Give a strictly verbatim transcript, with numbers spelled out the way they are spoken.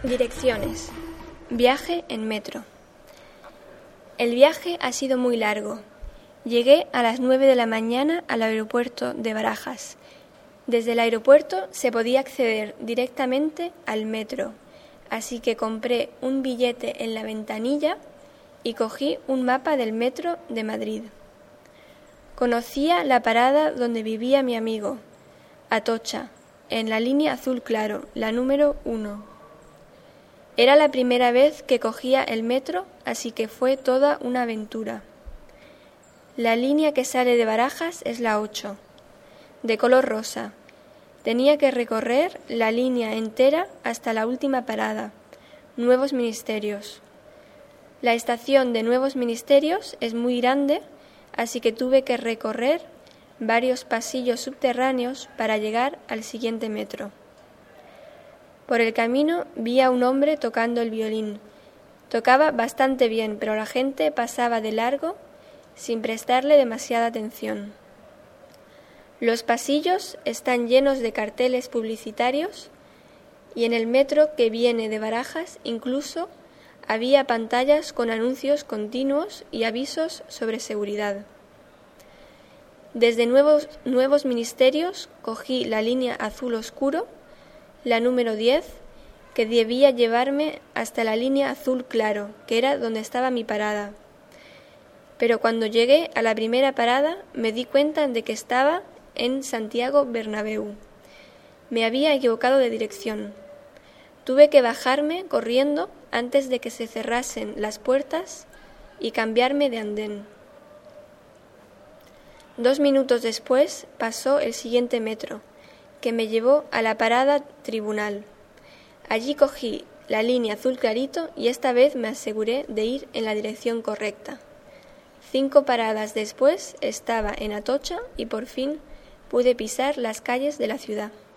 Direcciones. Viaje en metro. El viaje ha sido muy largo. Llegué a las nueve de la mañana al aeropuerto de Barajas. Desde el aeropuerto se podía acceder directamente al metro, así que compré un billete en la ventanilla y cogí un mapa del metro de Madrid. Conocía la parada donde vivía mi amigo, Atocha, en la línea azul claro, la número uno. Era la primera vez que cogía el metro, así que fue toda una aventura. La línea que sale de Barajas es la ocho, de color rosa. Tenía que recorrer la línea entera hasta la última parada, Nuevos Ministerios. La estación de Nuevos Ministerios es muy grande, así que tuve que recorrer varios pasillos subterráneos para llegar al siguiente metro. Por el camino vi a un hombre tocando el violín. Tocaba bastante bien, pero la gente pasaba de largo sin prestarle demasiada atención. Los pasillos están llenos de carteles publicitarios y en el metro que viene de Barajas incluso había pantallas con anuncios continuos y avisos sobre seguridad. Desde Nuevos, Nuevos Ministerios cogí la línea azul oscuro, la número diez, que debía llevarme hasta la línea azul claro, que era donde estaba mi parada. Pero cuando llegué a la primera parada me di cuenta de que estaba en Santiago Bernabéu. Me había equivocado de dirección. Tuve que bajarme corriendo antes de que se cerrasen las puertas y cambiarme de andén. Dos minutos después pasó el siguiente metro, que me llevó a la parada Tribunal. Allí cogí la línea azul clarito y esta vez me aseguré de ir en la dirección correcta. Cinco paradas después estaba en Atocha y por fin pude pisar las calles de la ciudad.